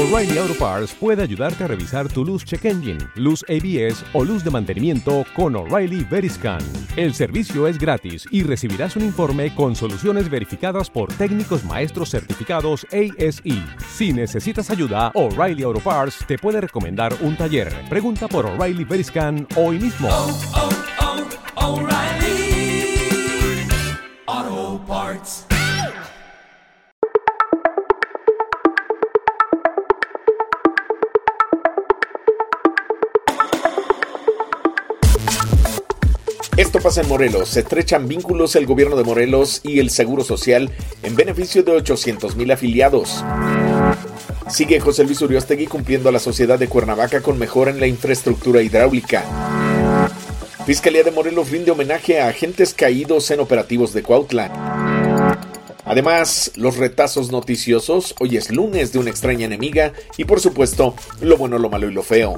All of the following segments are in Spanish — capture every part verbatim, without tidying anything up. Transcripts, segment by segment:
O'Reilly Auto Parts puede ayudarte a revisar tu luz check engine, luz A B S o luz de mantenimiento con O'Reilly Veriscan. El servicio es gratis y recibirás un informe con soluciones verificadas por técnicos maestros certificados A S E. Si necesitas ayuda, O'Reilly Auto Parts te puede recomendar un taller. Pregunta por O'Reilly Veriscan hoy mismo. Oh, oh, oh, O'Reilly Auto Parts. Esto pasa en Morelos. Se estrechan vínculos el gobierno de Morelos y el Seguro Social en beneficio de ochocientos mil afiliados. Sigue José Luis Uriostegui cumpliendo a la sociedad de Cuernavaca con mejora en la infraestructura hidráulica. Fiscalía de Morelos rinde homenaje a agentes caídos en operativos de Cuautla. Además, los retazos noticiosos. Hoy es lunes de una extraña enemiga y, por supuesto, lo bueno, lo malo y lo feo.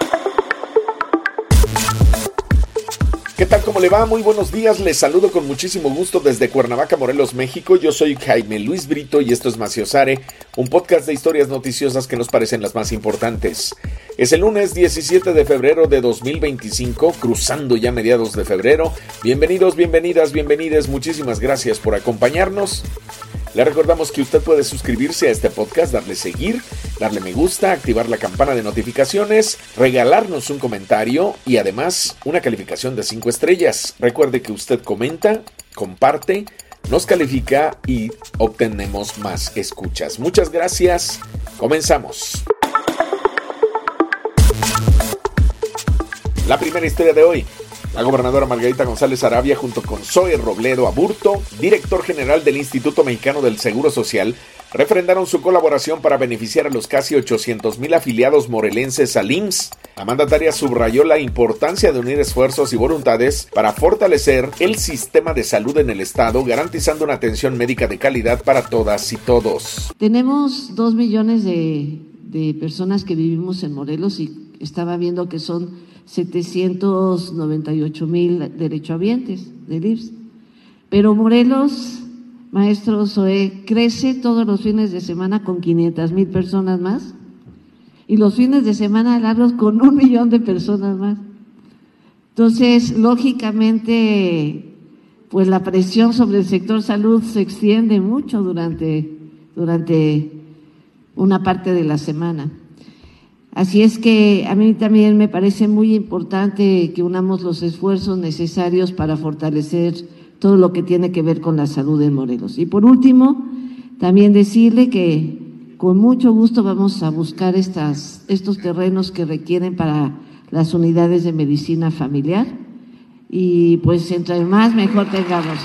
¿Qué tal? ¿Cómo le va? Muy buenos días, les saludo con muchísimo gusto desde Cuernavaca, Morelos, México. Yo soy Jaime Luis Brito y esto es Maciosare, un podcast de historias noticiosas que nos parecen las más importantes. Es el lunes diecisiete de febrero de dos mil veinticinco, cruzando ya mediados de febrero. Bienvenidos, bienvenidas, bienvenides, muchísimas gracias por acompañarnos. Le recordamos que usted puede suscribirse a este podcast, darle seguir, darle me gusta, activar la campana de notificaciones, regalarnos un comentario y además una calificación de cinco estrellas. Recuerde que usted comenta, comparte, nos califica y obtenemos más escuchas. Muchas gracias. Comenzamos. La primera historia de hoy. La gobernadora Margarita González Arabia, junto con Zoe Robledo Aburto, director general del Instituto Mexicano del Seguro Social, refrendaron su colaboración para beneficiar a los casi ochocientos mil afiliados morelenses al I M S S. La mandataria subrayó la importancia de unir esfuerzos y voluntades para fortalecer el sistema de salud en el estado, garantizando una atención médica de calidad para todas y todos. Tenemos dos millones de, de personas que vivimos en Morelos y estaba viendo que son setecientos noventa y ocho mil derechohabientes del I M S S. Pero Morelos, maestro Zoe, crece todos los fines de semana con quinientas mil personas más y los fines de semana largos con un millón de personas más. Entonces, lógicamente, pues la presión sobre el sector salud se extiende mucho durante, durante una parte de la semana. Así es que a mí también me parece muy importante que unamos los esfuerzos necesarios para fortalecer todo lo que tiene que ver con la salud en Morelos. Y por último, también decirle que con mucho gusto vamos a buscar estas, estos terrenos que requieren para las unidades de medicina familiar y pues entre más mejor tengamos.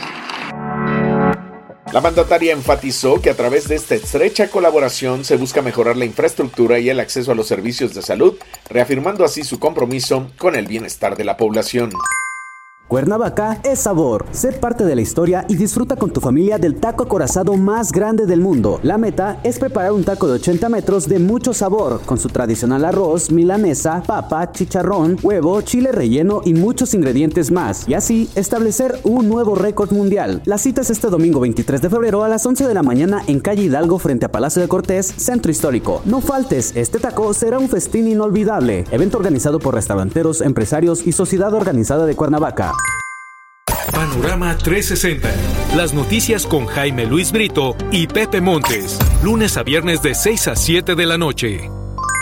La mandataria enfatizó que a través de esta estrecha colaboración se busca mejorar la infraestructura y el acceso a los servicios de salud, reafirmando así su compromiso con el bienestar de la población. Cuernavaca es sabor. Sé parte de la historia y disfruta con tu familia del taco acorazado más grande del mundo. La meta es preparar un taco de ochenta metros de mucho sabor, con su tradicional arroz, milanesa, papa, chicharrón, huevo, chile relleno y muchos ingredientes más. Y así establecer un nuevo récord mundial. La cita es este domingo veintitrés de febrero a las once de la mañana en calle Hidalgo frente a Palacio de Cortés, Centro Histórico. No faltes, este taco será un festín inolvidable. Evento organizado por restauranteros, empresarios y Sociedad Organizada de Cuernavaca. Panorama trescientos sesenta. Las noticias con Jaime Luis Brito y Pepe Montes. Lunes a viernes de seis a siete de la noche.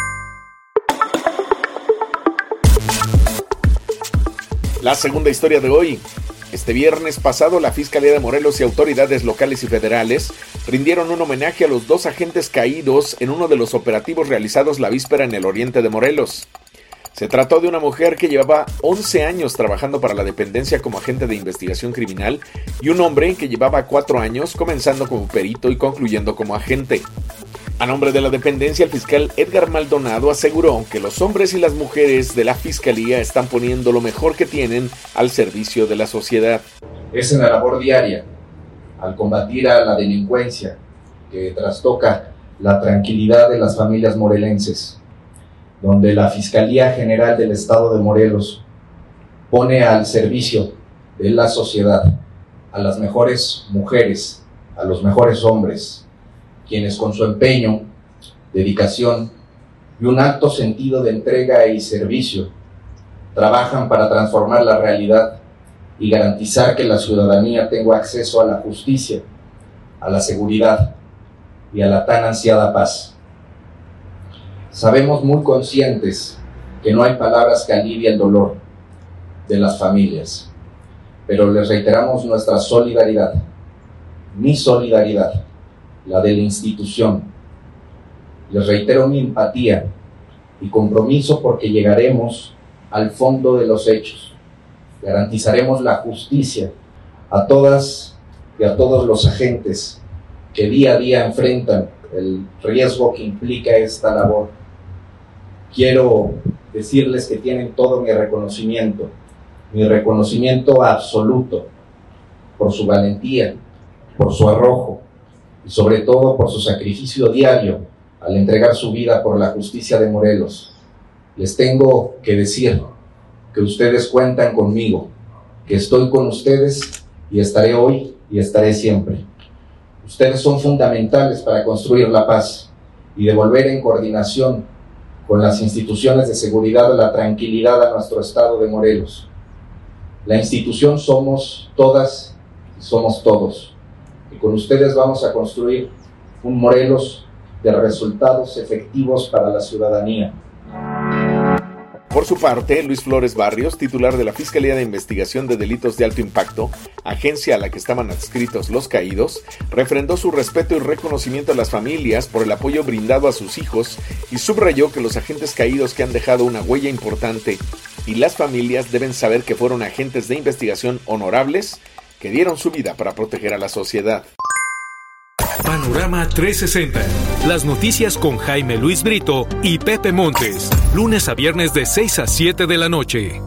La segunda historia de hoy. Este viernes pasado, la Fiscalía de Morelos y autoridades locales y federales rindieron un homenaje a los dos agentes caídos en uno de los operativos realizados la víspera en el oriente de Morelos. Se trató de una mujer que llevaba once años trabajando para la dependencia como agente de investigación criminal y un hombre que llevaba cuatro años comenzando como perito y concluyendo como agente. A nombre de la dependencia, el fiscal Edgar Maldonado aseguró que los hombres y las mujeres de la Fiscalía están poniendo lo mejor que tienen al servicio de la sociedad. Es en la labor diaria, al combatir a la delincuencia que trastoca la tranquilidad de las familias morelenses, donde la Fiscalía General del Estado de Morelos pone al servicio de la sociedad a las mejores mujeres, a los mejores hombres, quienes con su empeño, dedicación y un alto sentido de entrega y servicio trabajan para transformar la realidad y garantizar que la ciudadanía tenga acceso a la justicia, a la seguridad y a la tan ansiada paz. Sabemos muy conscientes que no hay palabras que alivien el dolor de las familias, pero les reiteramos nuestra solidaridad, mi solidaridad, la de la institución. Les reitero mi empatía y compromiso porque llegaremos al fondo de los hechos. Garantizaremos la justicia a todas y a todos los agentes que día a día enfrentan el riesgo que implica esta labor. Quiero decirles que tienen todo mi reconocimiento, mi reconocimiento absoluto por su valentía, por su arrojo y sobre todo por su sacrificio diario al entregar su vida por la justicia de Morelos. Les tengo que decir que ustedes cuentan conmigo, que estoy con ustedes y estaré hoy y estaré siempre. Ustedes son fundamentales para construir la paz y devolver en coordinación con las instituciones de seguridad la tranquilidad a nuestro estado de Morelos. La institución somos todas y somos todos, y con ustedes vamos a construir un Morelos de resultados efectivos para la ciudadanía. Por su parte, Luis Flores Barrios, titular de la Fiscalía de Investigación de Delitos de Alto Impacto, agencia a la que estaban adscritos los caídos, refrendó su respeto y reconocimiento a las familias por el apoyo brindado a sus hijos y subrayó que los agentes caídos que han dejado una huella importante y las familias deben saber que fueron agentes de investigación honorables que dieron su vida para proteger a la sociedad. Panorama trescientos sesenta. Las noticias con Jaime Luis Brito y Pepe Montes. Lunes a viernes de seis a siete de la noche.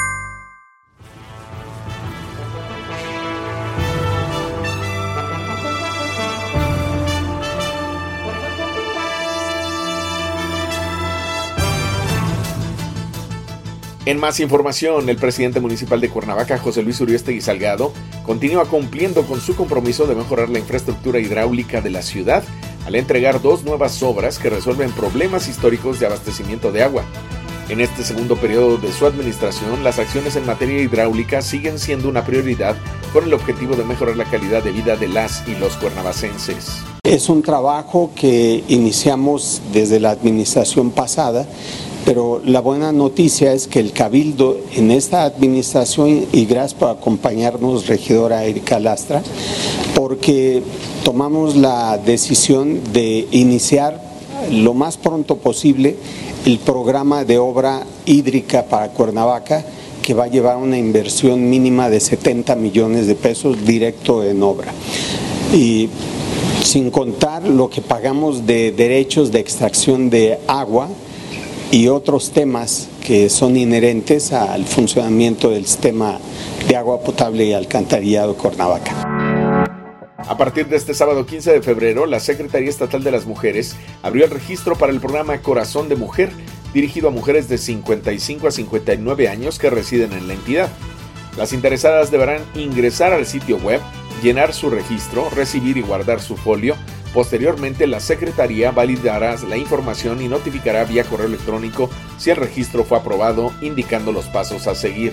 En más información, el presidente municipal de Cuernavaca, José Luis Uriostegui Salgado, continúa cumpliendo con su compromiso de mejorar la infraestructura hidráulica de la ciudad al entregar dos nuevas obras que resuelven problemas históricos de abastecimiento de agua. En este segundo periodo de su administración, las acciones en materia hidráulica siguen siendo una prioridad con el objetivo de mejorar la calidad de vida de las y los cuernavacenses. Es un trabajo que iniciamos desde la administración pasada, pero la buena noticia es que el Cabildo en esta administración, y gracias por acompañarnos, regidora Erika Lastra, porque tomamos la decisión de iniciar lo más pronto posible el programa de obra hídrica para Cuernavaca, que va a llevar una inversión mínima de setenta millones de pesos directo en obra. Y sin contar lo que pagamos de derechos de extracción de agua y otros temas que son inherentes al funcionamiento del sistema de agua potable y alcantarillado Cuernavaca. A partir de este sábado quince de febrero, la Secretaría Estatal de las Mujeres abrió el registro para el programa Corazón de Mujer, dirigido a mujeres de cincuenta y cinco a cincuenta y nueve años que residen en la entidad. Las interesadas deberán ingresar al sitio web, llenar su registro, recibir y guardar su folio. Posteriormente, la Secretaría validará la información y notificará vía correo electrónico si el registro fue aprobado, indicando los pasos a seguir.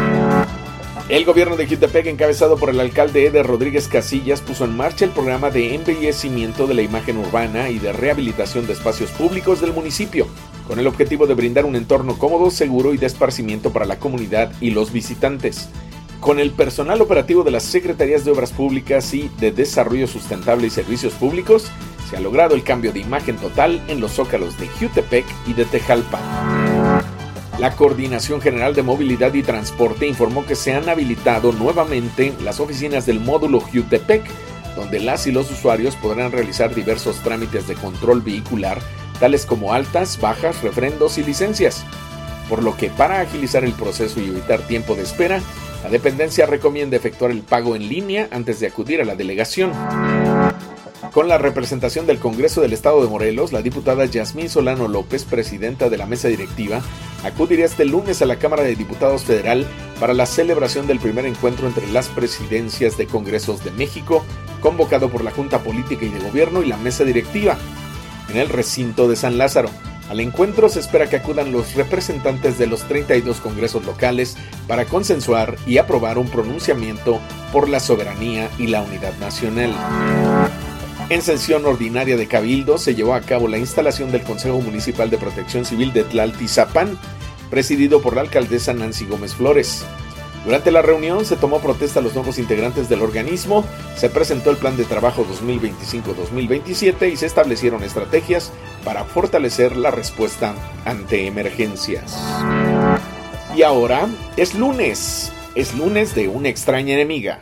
El gobierno de Jutepec, encabezado por el alcalde Eder Rodríguez Casillas, puso en marcha el programa de embellecimiento de la imagen urbana y de rehabilitación de espacios públicos del municipio, con el objetivo de brindar un entorno cómodo, seguro y de esparcimiento para la comunidad y los visitantes. Con el personal operativo de las Secretarías de Obras Públicas y de Desarrollo Sustentable y Servicios Públicos, se ha logrado el cambio de imagen total en los zócalos de Jutepec y de Tejalpa. La Coordinación General de Movilidad y Transporte informó que se han habilitado nuevamente las oficinas del módulo Jutepec, donde las y los usuarios podrán realizar diversos trámites de control vehicular, tales como altas, bajas, refrendos y licencias. Por lo que, para agilizar el proceso y evitar tiempo de espera, la dependencia recomienda efectuar el pago en línea antes de acudir a la delegación. Con la representación del Congreso del Estado de Morelos, la diputada Yasmín Solano López, presidenta de la mesa directiva, acudirá este lunes a la Cámara de Diputados Federal para la celebración del primer encuentro entre las presidencias de Congresos de México, convocado por la Junta Política y de Gobierno y la mesa directiva, en el recinto de San Lázaro. Al encuentro se espera que acudan los representantes de los treinta y dos congresos locales para consensuar y aprobar un pronunciamiento por la soberanía y la unidad nacional. En sesión ordinaria de Cabildo se llevó a cabo la instalación del Consejo Municipal de Protección Civil de Tlaltizapán, presidido por la alcaldesa Nancy Gómez Flores. Durante la reunión se tomó protesta a los nuevos integrantes del organismo, se presentó el plan de trabajo dos mil veinticinco dos mil veintisiete y se establecieron estrategias para fortalecer la respuesta ante emergencias. Y ahora es lunes, es lunes de una extraña enemiga.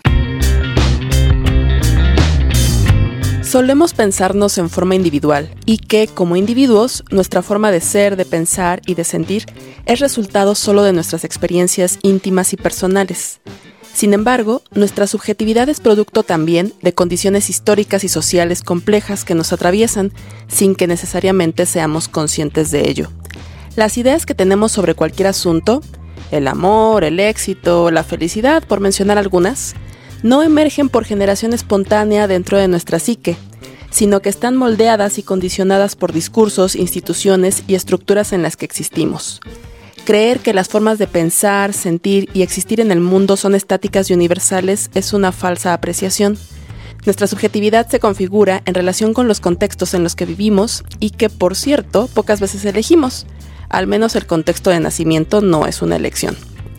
Solemos pensarnos en forma individual y que, como individuos, nuestra forma de ser, de pensar y de sentir es resultado solo de nuestras experiencias íntimas y personales. Sin embargo, nuestra subjetividad es producto también de condiciones históricas y sociales complejas que nos atraviesan sin que necesariamente seamos conscientes de ello. Las ideas que tenemos sobre cualquier asunto, el amor, el éxito, la felicidad, por mencionar algunas, no emergen por generación espontánea dentro de nuestra psique, sino que están moldeadas y condicionadas por discursos, instituciones y estructuras en las que existimos. Creer que las formas de pensar, sentir y existir en el mundo son estáticas y universales es una falsa apreciación. Nuestra subjetividad se configura en relación con los contextos en los que vivimos y que, por cierto, pocas veces elegimos. Al menos el contexto de nacimiento no es una elección.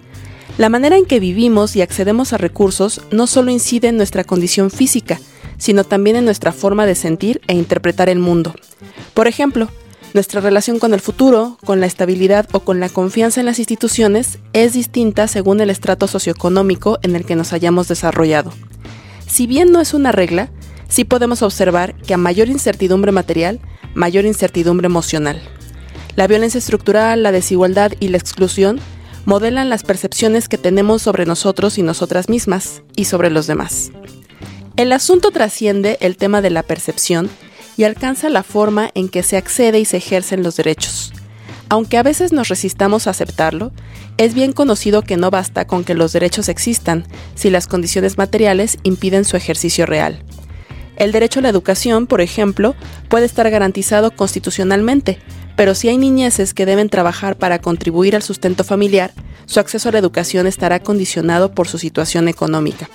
La manera en que vivimos y accedemos a recursos no solo incide en nuestra condición física, sino también en nuestra forma de sentir e interpretar el mundo. Por ejemplo, nuestra relación con el futuro, con la estabilidad o con la confianza en las instituciones es distinta según el estrato socioeconómico en el que nos hayamos desarrollado. Si bien no es una regla, sí podemos observar que a mayor incertidumbre material, mayor incertidumbre emocional. La violencia estructural, la desigualdad y la exclusión modelan las percepciones que tenemos sobre nosotros y nosotras mismas y sobre los demás. El asunto trasciende el tema de la percepción y alcanza la forma en que se accede y se ejercen los derechos. Aunque a veces nos resistamos a aceptarlo, es bien conocido que no basta con que los derechos existan si las condiciones materiales impiden su ejercicio real. El derecho a la educación, por ejemplo, puede estar garantizado constitucionalmente, pero si hay niñeces que deben trabajar para contribuir al sustento familiar, su acceso a la educación estará condicionado por su situación económica.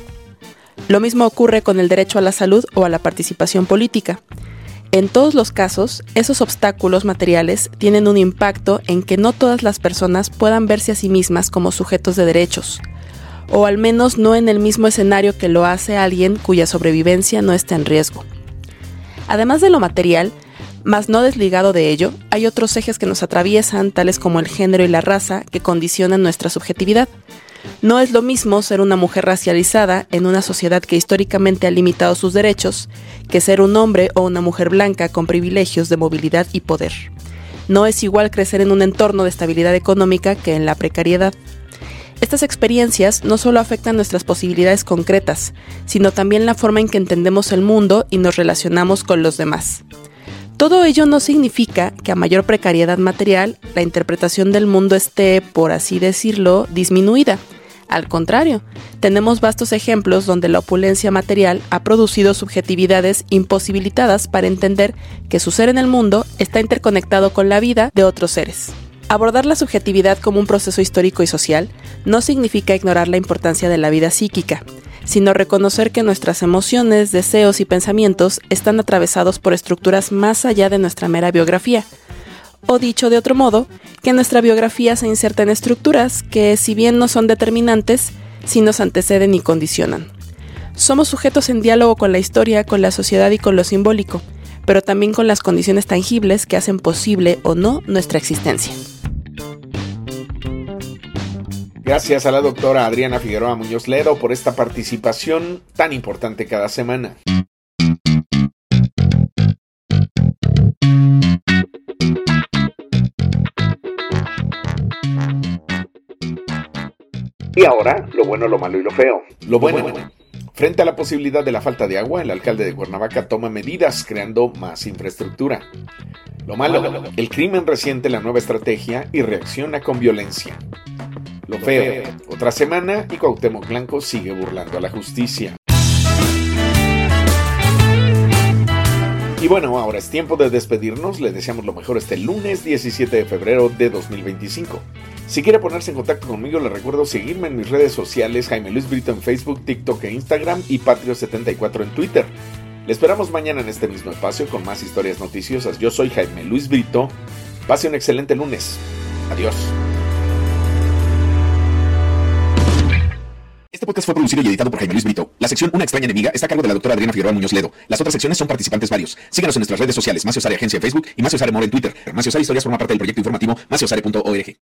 Lo mismo ocurre con el derecho a la salud o a la participación política. En todos los casos, esos obstáculos materiales tienen un impacto en que no todas las personas puedan verse a sí mismas como sujetos de derechos, o al menos no en el mismo escenario que lo hace alguien cuya sobrevivencia no está en riesgo. Además de lo material, mas no desligado de ello, hay otros ejes que nos atraviesan, tales como el género y la raza, que condicionan nuestra subjetividad. No es lo mismo ser una mujer racializada en una sociedad que históricamente ha limitado sus derechos, que ser un hombre o una mujer blanca con privilegios de movilidad y poder. No es igual crecer en un entorno de estabilidad económica que en la precariedad. Estas experiencias no solo afectan nuestras posibilidades concretas, sino también la forma en que entendemos el mundo y nos relacionamos con los demás. Todo ello no significa que a mayor precariedad material, la interpretación del mundo esté, por así decirlo, disminuida. Al contrario, tenemos vastos ejemplos donde la opulencia material ha producido subjetividades imposibilitadas para entender que su ser en el mundo está interconectado con la vida de otros seres. Abordar la subjetividad como un proceso histórico y social no significa ignorar la importancia de la vida psíquica, sino reconocer que nuestras emociones, deseos y pensamientos están atravesados por estructuras más allá de nuestra mera biografía. O dicho de otro modo, que nuestra biografía se inserta en estructuras que, si bien no son determinantes, sí nos anteceden y condicionan. Somos sujetos en diálogo con la historia, con la sociedad y con lo simbólico, pero también con las condiciones tangibles que hacen posible o no nuestra existencia. Gracias a la doctora Adriana Figueroa Muñoz Ledo por esta participación tan importante cada semana. Y ahora, lo bueno, lo malo y lo feo. Lo bueno. Frente a la posibilidad de la falta de agua, el alcalde de Cuernavaca toma medidas creando más infraestructura. Lo malo, el crimen reciente la nueva estrategia y reacciona con violencia. Lo feo, otra semana y Cuauhtémoc Blanco sigue burlando a la justicia. Y bueno, ahora es tiempo de despedirnos. Le deseamos lo mejor este lunes diecisiete de febrero de dos mil veinticinco. Si quiere ponerse en contacto conmigo, le recuerdo seguirme en mis redes sociales, Jaime Luis Brito en Facebook, TikTok e Instagram y Patrio setenta y cuatro en Twitter. Le esperamos mañana en este mismo espacio con más historias noticiosas. Yo soy Jaime Luis Brito. Pase un excelente lunes. Adiós. Este podcast fue producido y editado por Jaime Luis Brito. La sección Una extraña enemiga está a cargo de la doctora Adriana Figueroa Muñoz Ledo. Las otras secciones son participantes varios. Síganos en nuestras redes sociales, Maciosare Agencia en Facebook y Maciosare More en Twitter. Maciosare Historias forma parte del proyecto informativo maciosare punto org.